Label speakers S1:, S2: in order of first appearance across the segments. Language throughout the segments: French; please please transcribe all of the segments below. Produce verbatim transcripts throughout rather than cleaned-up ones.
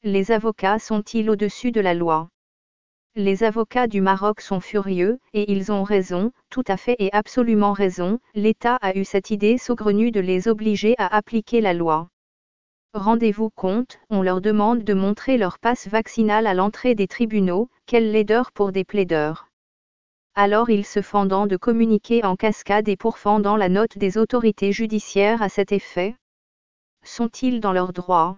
S1: Les avocats sont-ils au-dessus de la loi? Les avocats du Maroc sont furieux, et ils ont raison, tout à fait et absolument raison, l'État a eu cette idée saugrenue de les obliger à appliquer la loi. Rendez-vous compte, on leur demande de montrer leur passe vaccinal à l'entrée des tribunaux, quelle laideur pour des plaideurs. Alors ils se fendant de communiquer en cascade et pourfendant la note des autorités judiciaires à cet effet? Sont-ils dans leurs droits?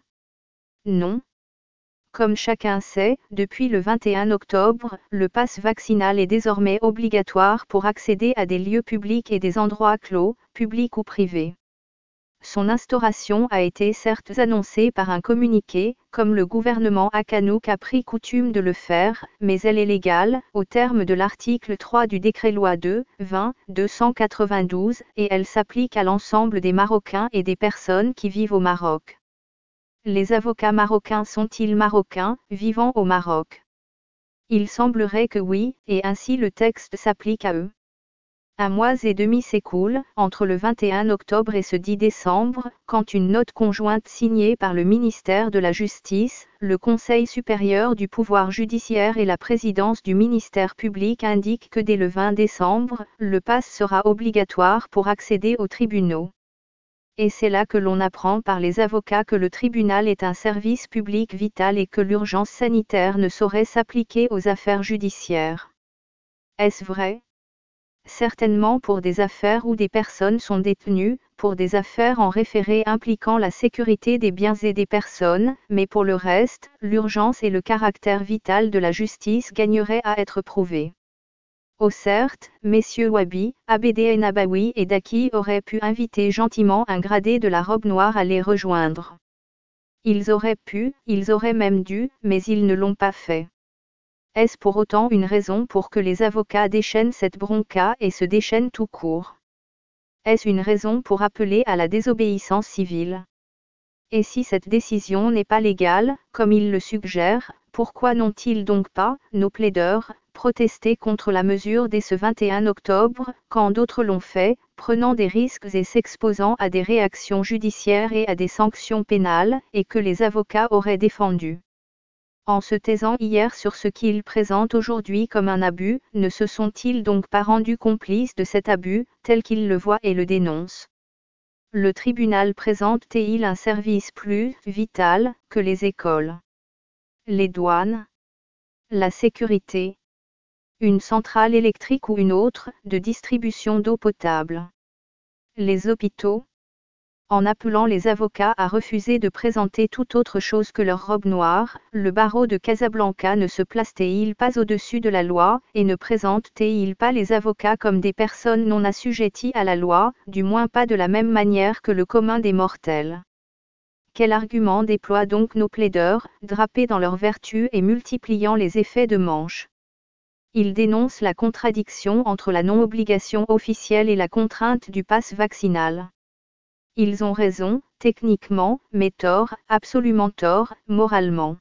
S1: Non. Comme chacun sait, depuis le vingt et un octobre, le pass vaccinal est désormais obligatoire pour accéder à des lieux publics et des endroits clos, publics ou privés. Son instauration a été certes annoncée par un communiqué, comme le gouvernement Akanouk a pris coutume de le faire, mais elle est légale, au terme de l'article trois du décret-loi deux, vingt, deux cent quatre-vingt-douze, et elle s'applique à l'ensemble des Marocains et des personnes qui vivent au Maroc. Les avocats marocains sont-ils marocains, vivant au Maroc? Il semblerait que oui, et ainsi le texte s'applique à eux. Un mois et demi s'écoule, entre le vingt et un octobre et ce dix décembre, quand une note conjointe signée par le ministère de la Justice, le Conseil supérieur du pouvoir judiciaire et la présidence du ministère public indique que dès le vingt décembre, le pass sera obligatoire pour accéder aux tribunaux. Et c'est là que l'on apprend par les avocats que le tribunal est un service public vital et que l'urgence sanitaire ne saurait s'appliquer aux affaires judiciaires. Est-ce vrai? Certainement pour des affaires où des personnes sont détenues, pour des affaires en référé impliquant la sécurité des biens et des personnes, mais pour le reste, l'urgence et le caractère vital de la justice gagneraient à être prouvés. Oh certes, messieurs Wabi, Abédé Nabawi et Daki auraient pu inviter gentiment un gradé de la robe noire à les rejoindre. Ils auraient pu, ils auraient même dû, mais ils ne l'ont pas fait. Est-ce pour autant une raison pour que les avocats déchaînent cette bronca et se déchaînent tout court? Est-ce une raison pour appeler à la désobéissance civile? Et si cette décision n'est pas légale, comme ils le suggèrent, pourquoi n'ont-ils donc pas, nos plaideurs, protesté contre la mesure dès ce vingt et un octobre, quand d'autres l'ont fait, prenant des risques et s'exposant à des réactions judiciaires et à des sanctions pénales, et que les avocats auraient défendu? En se taisant hier sur ce qu'ils présentent aujourd'hui comme un abus, ne se sont-ils donc pas rendus complices de cet abus, tel qu'ils le voient et le dénoncent? Le tribunal présente-t-il un service plus vital que les écoles, les douanes, la sécurité, une centrale électrique ou une autre de distribution d'eau potable, les hôpitaux? En appelant les avocats à refuser de présenter toute autre chose que leur robe noire, le barreau de Casablanca ne se place-t-il pas au-dessus de la loi, et ne présente-t-il pas les avocats comme des personnes non assujetties à la loi, du moins pas de la même manière que le commun des mortels? Quel argument déploient donc nos plaideurs, drapés dans leur vertu et multipliant les effets de manche? Ils dénoncent la contradiction entre la non-obligation officielle et la contrainte du pass vaccinal. Ils ont raison, techniquement, mais tort, absolument tort, moralement.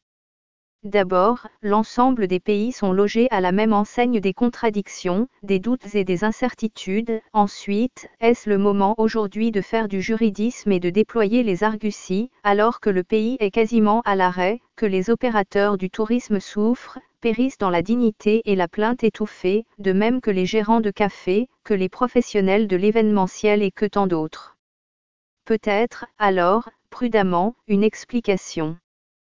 S1: D'abord, l'ensemble des pays sont logés à la même enseigne des contradictions, des doutes et des incertitudes. Ensuite, est-ce le moment aujourd'hui de faire du juridisme et de déployer les arguties, alors que le pays est quasiment à l'arrêt, que les opérateurs du tourisme souffrent, périssent dans la dignité et la plainte étouffée, de même que les gérants de cafés, que les professionnels de l'événementiel et que tant d'autres? Peut-être, alors, prudemment, une explication.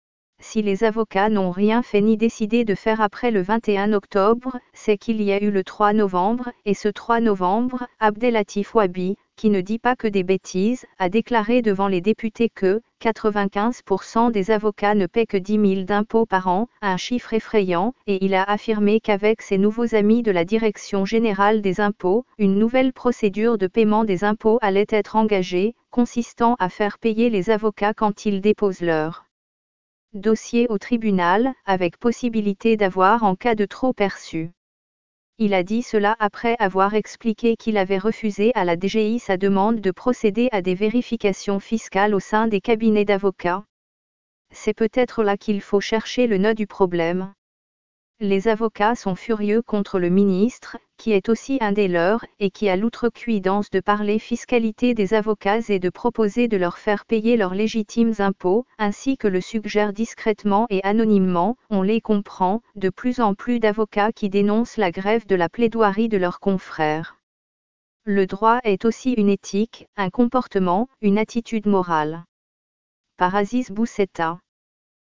S1: Si les avocats n'ont rien fait ni décidé de faire après le vingt et un octobre, c'est qu'il y a eu le trois novembre, et ce trois novembre, Abdelatif Wabi, qui ne dit pas que des bêtises, a déclaré devant les députés que quatre-vingt-quinze pour cent des avocats ne paient que dix mille d'impôts par an, un chiffre effrayant, et il a affirmé qu'avec ses nouveaux amis de la Direction générale des impôts, une nouvelle procédure de paiement des impôts allait être engagée, consistant à faire payer les avocats quand ils déposent leur dossier au tribunal, avec possibilité d'avoir en cas de trop perçu. Il a dit cela après avoir expliqué qu'il avait refusé à la D G I sa demande de procéder à des vérifications fiscales au sein des cabinets d'avocats. C'est peut-être là qu'il faut chercher le nœud du problème. Les avocats sont furieux contre le ministre, qui est aussi un des leurs, et qui a l'outrecuidance de parler fiscalité des avocats et de proposer de leur faire payer leurs légitimes impôts, ainsi que le suggère discrètement et anonymement, on les comprend, de plus en plus d'avocats qui dénoncent la grève de la plaidoirie de leurs confrères. Le droit est aussi une éthique, un comportement, une attitude morale. Par Aziz Boussetta.